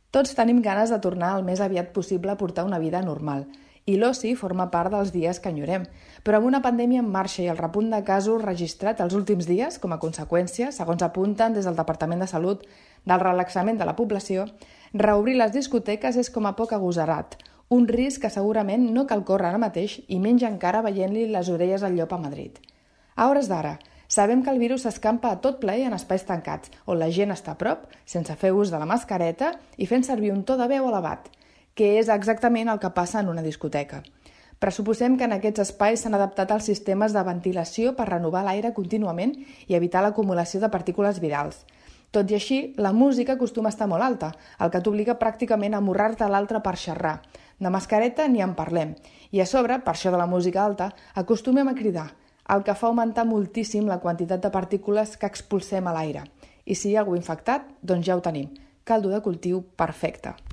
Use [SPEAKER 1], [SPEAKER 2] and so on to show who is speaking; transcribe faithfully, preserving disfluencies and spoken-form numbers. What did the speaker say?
[SPEAKER 1] Tots tenim ganes de tornar el més aviat possible a portar una vida normal, i l'oci forma part dels dies que enyorem. Però amb una pandèmia en marxa i el repunt de casos registrat els últims dies, com a conseqüència, segons apunten des del Departament de Salut, del relaxament de la població, reobrir les discoteques és com a poc agosarat, un risc que segurament no cal córrer ara mateix i menys encara veient-li les orelles al llop a Madrid. A hores d'ara, sabem que el virus s'escampa a tot ple en espais tancats, on la gent està a prop, sense fer ús de la mascareta i fent servir un to de veu elevat, que és exactament el que passa en una discoteca. Pressuposem que en aquests espais s'han adaptat els sistemes de ventilació per renovar l'aire contínuament i evitar l'acumulació de partícules virals. Tot i així, la música acostuma a estar molt alta, el que t'obliga pràcticament a amorrar-te a l'altre per xerrar. De mascareta ni en parlem. I a sobre, per això de la música alta, acostumem a cridar, el que fa augmentar moltíssim la quantitat de partícules que expulsem a l'aire. I si hi ha algú infectat, doncs ja ho tenim. Caldo de cultiu perfecte.